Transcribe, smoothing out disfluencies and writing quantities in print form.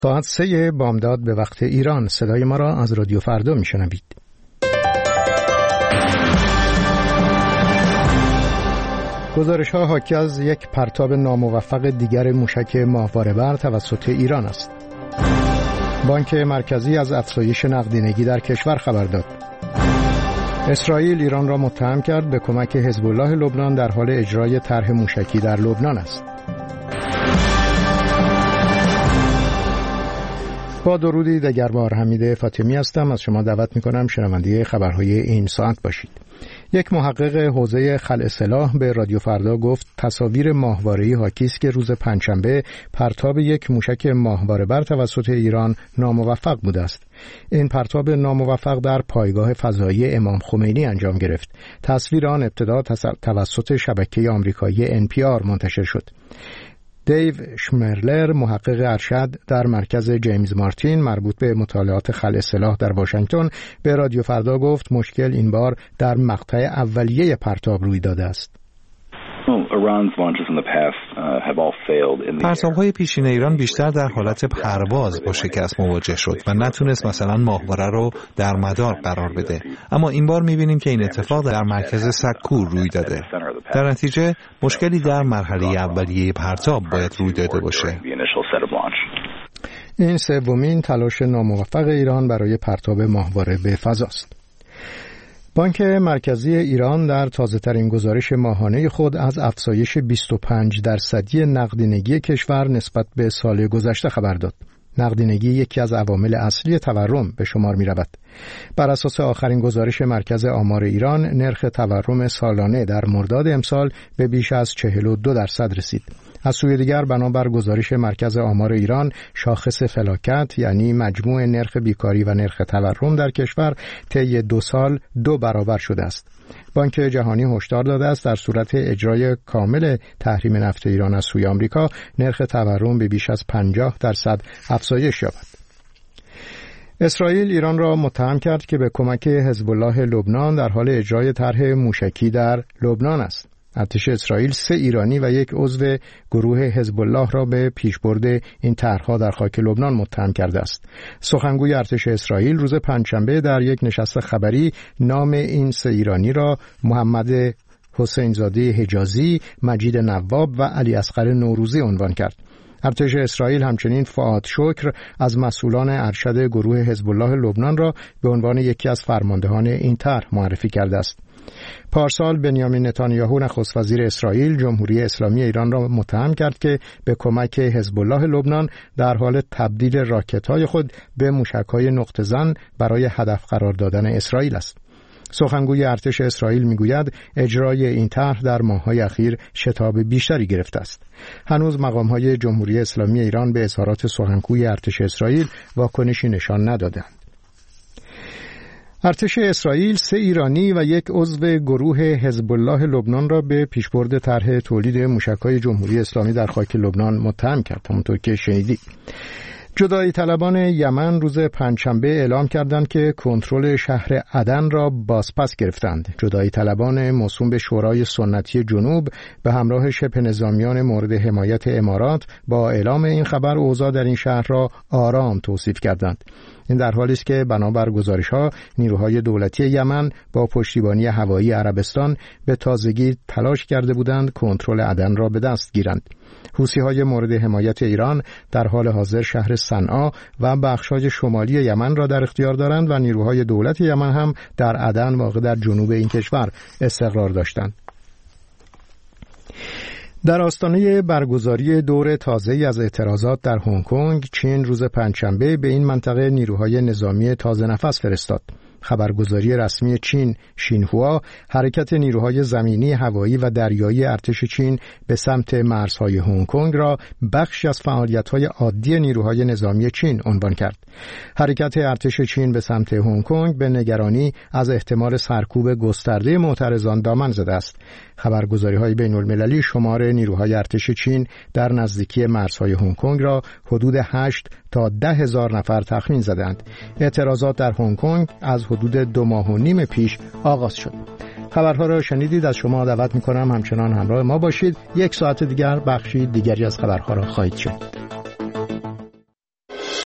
ساعت 3 بامداد به وقت ایران. صدای ما را از رادیو فردا میشنوید. گزارش‌ها حاکی از یک پرتاب ناموفق دیگر موشک ماهواره‌بر توسط ایران است. بانک مرکزی از افزایش نقدینگی در کشور خبر داد. اسرائیل ایران را متهم کرد به کمک حزب الله لبنان در حال اجرای طرح موشکی در لبنان است. با درودی دگربار، حمید فاطمی هستم. از شما دعوت می‌کنم شنونده خبرهای این ساعت باشید. یک محقق حوزه خلع سلاح به رادیو فردا گفت تصاویر ماهواره‌ای حاکی است که روز پنجشنبه پرتاب یک موشک ماهواره‌بر توسط ایران ناموفق بوده است. این پرتاب ناموفق در پایگاه فضایی امام خمینی انجام گرفت. تصویر آن ابتدا توسط شبکه آمریکایی NPR منتشر شد. دیو شمرلر، محقق ارشد در مرکز جیمز مارتین مربوط به مطالعات خلع سلاح در واشنگتن، به رادیو فردا گفت مشکل این بار در مقطع اولیه پرتاب روی داده است. پرتاب‌های پیشین ایران بیشتر در حالت پرواز با شکست مواجه شد و نتونست مثلا ماهواره رو در مدار قرار بده. اما این بار می‌بینیم که این اتفاق در مرکز سکور روی داده. در نتیجه مشکلی در مرحله اولیه پرتاب باید روی داده باشه. این سومین تلاش ناموفق ایران برای پرتاب ماهواره به فضاست. بانک مرکزی ایران در تازه‌ترین گزارش ماهانه خود از افزایش 25% نقدینگی کشور نسبت به سال گذشته خبر داد. نقدینگی یکی از عوامل اصلی تورم به شمار می رود. بر اساس آخرین گزارش مرکز آمار ایران، نرخ تورم سالانه در مرداد امسال به بیش از 42% رسید. از سوی دیگر بنابر گزارش مرکز آمار ایران، شاخص فلاکت یعنی مجموع نرخ بیکاری و نرخ تورم در کشور طی 2 سال 2 برابر شده است. بانک جهانی هشدار داده است در صورت اجرای کامل تحریم نفت ایران از سوی آمریکا، نرخ تورم به بیش از 50% افزایش یابد. اسرائیل ایران را متهم کرد که به کمک حزب الله لبنان در حال اجرای طرح موشکی در لبنان است. ارتش اسرائیل 3 ایرانی و یک عضو گروه حزب الله را به پیشبرد این طرح‌ها در خاک لبنان متهم کرده است. سخنگوی ارتش اسرائیل روز پنجشنبه در یک نشست خبری نام این 3 ایرانی را محمد حسین زاده حجازی، مجید نواب و علی اصغر نوروزی عنوان کرد. ارتش اسرائیل همچنین فؤاد شکر از مسئولان ارشد گروه حزب الله لبنان را به عنوان یکی از فرماندهان این طرح معرفی کرده است. پارسال بنیامین نتانیاهو نخست وزیر اسرائیل جمهوری اسلامی ایران را متهم کرد که به کمک حزب الله لبنان در حال تبدیل راکت‌های خود به موشک‌های نقطه‌زن برای هدف قرار دادن اسرائیل است. سخنگوی ارتش اسرائیل میگوید اجرای این طرح در ماه‌های اخیر شتاب بیشتری گرفته است. هنوز مقام‌های جمهوری اسلامی ایران به اظهارات سخنگوی ارتش اسرائیل واکنشی نشان ندادند. ارتش اسرائیل 3 ایرانی و یک عضو گروه حزب الله لبنان را به پیشبرد طرح تولید موشک‌های جمهوری اسلامی در خاک لبنان متهم کرد. همونطور که شنیدید. جدایی طلبان یمن روز پنجشنبه اعلام کردند که کنترل شهر عدن را بازپس گرفتند. جدایی طلبان موسوم به شورای سنتی جنوب به همراه شبه نظامیان مورد حمایت امارات با اعلام این خبر اوضاع در این شهر را آرام توصیف کردند. این در حالی است که بنابر گزارش‌ها نیروهای دولتی یمن با پشتیبانی هوایی عربستان به تازگی تلاش کرده بودند کنترل عدن را به دست گیرند. حوثی‌های مورد حمایت ایران در حال حاضر شهر صنعا و بخش‌های شمالی یمن را در اختیار دارند و نیروهای دولت یمن هم در عدن واقع در جنوب این کشور استقرار داشتند. در آستانه برگزاری دور تازه‌ای از اعتراضات در هنگ کنگ، چین روز پنجشنبه به این منطقه نیروهای نظامی تازه نفس فرستاد. خبرگزاری رسمی چین شینهوا حرکت نیروهای زمینی، هوایی و دریایی ارتش چین به سمت مرزهای هنگ کنگ را بخشی از فعالیت‌های عادی نیروهای نظامی چین عنوان کرد. حرکت ارتش چین به سمت هنگ کنگ به نگرانی از احتمال سرکوب گسترده معترضان دامن زده است. خبرگزاری‌های بین‌المللی شمار نیروهای ارتش چین در نزدیکی مرزهای هنگ کنگ را حدود 8 تا 10,000 نفر تخمین زدند. اعتراضات در هنگ کنگ از حدود 2 ماه و نیم پیش آغاز شد. خبرها را شنیدید. از شما دعوت می‌کنم همچنان همراه ما باشید. 1 ساعت دیگر بخشی دیگری از خبرها را خواهید شنید.